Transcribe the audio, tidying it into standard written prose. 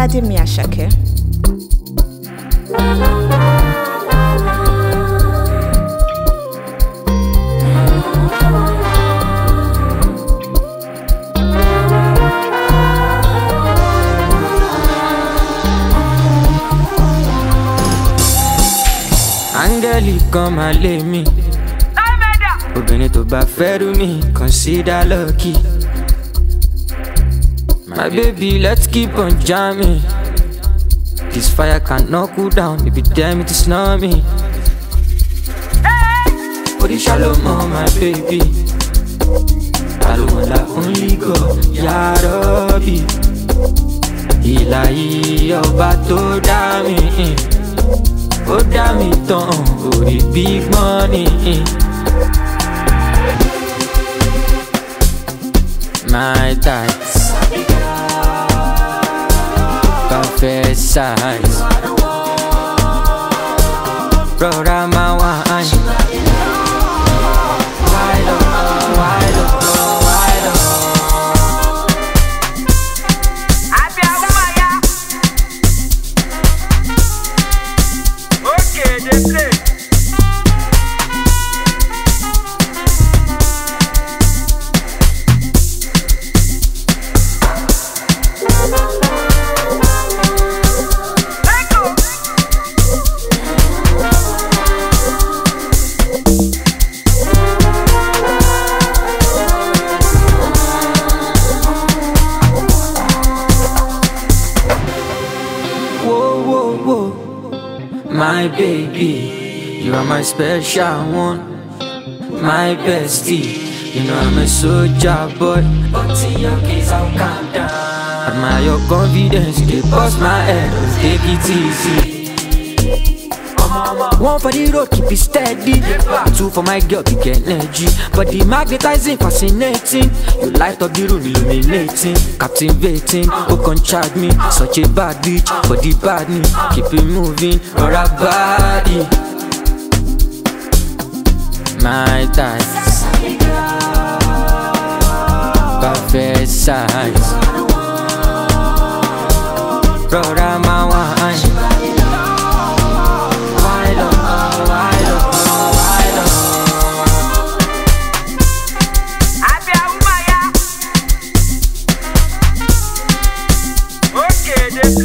Ọládèmí Àṣàkẹ́. Angeli come and lay me. Obìnrin tó bá fẹ́ rú mi, consider lucky. My baby, let's keep on jamming. This fire cannot cool down, baby, damn it, it's not me. Body shallow, my baby. Alone, only God, Ya Rabbi. Ilahi, ọba tó dá mi. Ó dá mi tán, orí big money. My tights, perfect size. Rọra máa wine. Wide up, wide up, wide up. Okay, they play. My baby, you are my special one. My bestie, you know I'm a soldier boy. But in your case, I'll calm down. Admire your confidence, they bust my head, take it easy. One for the road, keep it steady. Two for my girl, to get energy. But the magnetizing, fascinating. You light up the room, illuminating. Captivating, who can charge me? Such a bad bitch, but the bad me. Keep it moving, or a body. My thighs, perfect size. Rora my wine. Okay, they